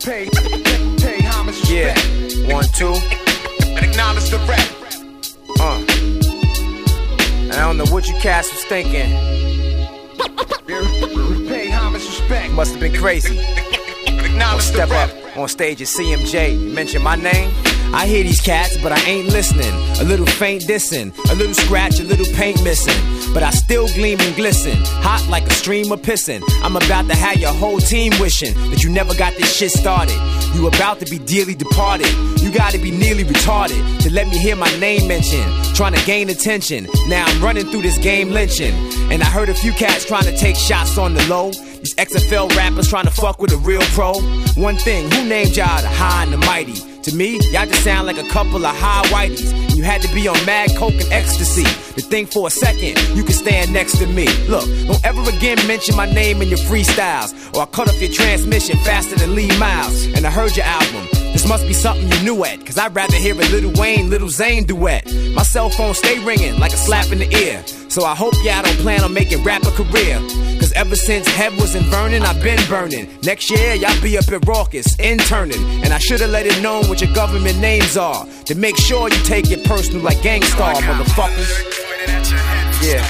Pay homage, respect. Yeah, 1, 2. And acknowledge the rap. I don't know what you cats was thinking. Pay homage, respect. Must have been crazy. Acknowledge the Step rap. up on stage at CMJ. You mention my name? I hear these cats, but I ain't listening. A little faint dissing, a little scratch, a little paint missing. But I still gleam and glisten, hot like a stream of pissing. I'm about to have your whole team wishing that you never got this shit started. You about to be dearly departed. You gotta be nearly retarded to let me hear my name mentioned. Trying to gain attention. Now I'm running through this game lynching. And I heard a few cats trying to take shots on the low. These XFL rappers trying to fuck with a real pro. One thing, who named y'all the high and the mighty? To me, y'all just sound like a couple of high whiteys. And you had to be on mad coke and ecstasy to think for a second you can stand next to me. Look, don't ever again mention my name in your freestyles, or I'll cut off your transmission faster than Lee Miles. And I heard your album. This must be something you knew at, cause I'd rather hear a Lil Wayne, Lil Zane duet. My cell phone stay ringing like a slap in the ear. So I hope y'all don't plan on making rap a career. Cause ever since Hev was in Vernon, I've been burning. Next year, y'all be up at Raucous, interning. And I should've let it known what your government names are, to make sure you take it personal like Gangstar, motherfuckers. Yeah.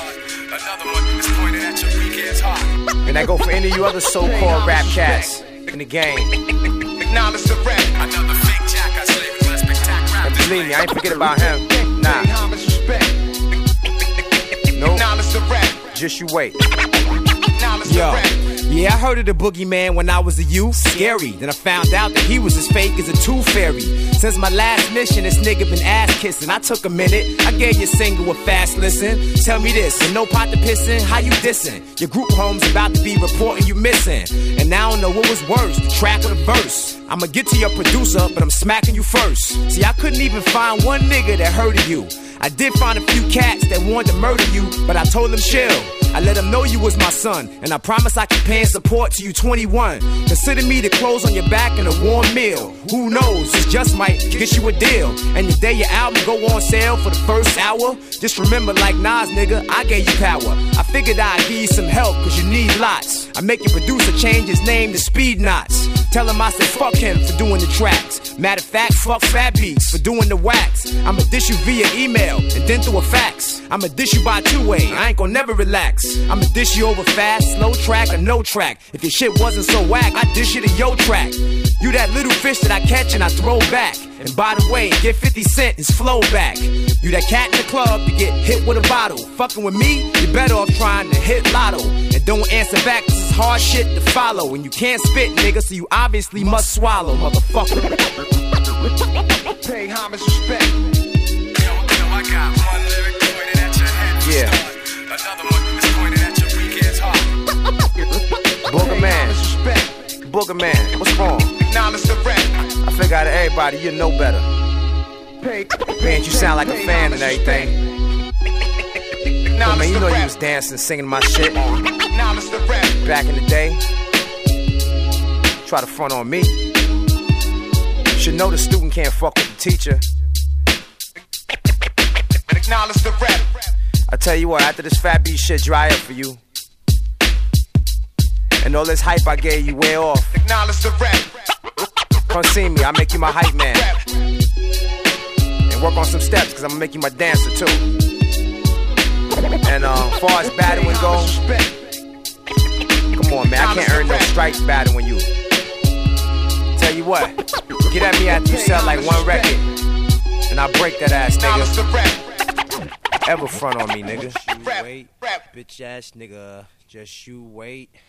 And I go for any of you other so-called rap cats in the game. Acknowledge the rap. Another fake jack, I slave less spectacular. And believe me, I ain't forget about him. Nah. Pay homage, respect. Nope. Acknowledge the rap. Just you wait. Acknowledge the Yo. rap. Yeah, I heard of the boogeyman when I was a youth. Scary. Then I found out that he was as fake as a tooth fairy. Since my last mission, this nigga been ass kissing. I took a minute. I gave your single a fast listen. Tell me this, and no pot to pissin', how you dissin'? Your group home's about to be reporting you missing. And I don't know what was worse, the track or the verse. I'ma get to your producer, but I'm smacking you first. See, I couldn't even find one nigga that heard of you. I did find a few cats that wanted to murder you, but I told them chill. I let them know you was my son, and I promise I can pay and support till you 21. Consider me the clothes on your back and a warm meal. Who knows, this just might get you a deal. And the day your album go on sale for the first hour, just remember like Nas, nigga, I gave you power. I figured I'd give you some help, cause you need lots. I make your producer change his name to Speed Knots. Tell him I said fuck him for doing the tracks. Matter of fact, fuck Fat Beats for doing the wax. I'ma dish you via email and then through a fax. I'ma dish you by two-way, I ain't gon' never relax. I'ma dish you over fast, slow track or no track. If your shit wasn't so whack, I dish you to your track. You that little fish that I catch and I throw back. And by the way, get 50 Cent his flow back. You that cat in the club to get hit with a bottle. Fucking with me, you better off trying to hit lotto. And don't answer back, cause it's hard shit to follow. And you can't spit, nigga, so you obviously must swallow, motherfucker. Pay homage, respect. I got one lyric pointed at your head. Yeah. Another one is pointed at your weak ass heart. Booger Man, Homage, respect. Booger Man, what's wrong? Acknowledge the rap. I figure out of everybody, you know better. Pay. Man, you sound like a fan and everything. Well, Acknowledge man, you the know you rap. was dancing, singing my shit Acknowledge the rap. back in the day. Try to front on me. You should know the student can't fuck with the teacher. And acknowledge the rap. I tell you what, after this Fat Beat shit dry up for you, and all this hype I gave you wear off, Acknowledge the rap. come see me, I'll make you my hype man. And work on some steps, cause I'm gonna make you my dancer too. And as far as battling goes, come on man, I can't earn no stripes battling you. Tell you what, get at me after you sell like one record, and I'll break that ass, Acknowledge nigga. the rap. Ever front on me, nigga. Rap. Wait, Rap. bitch ass nigga, just you wait.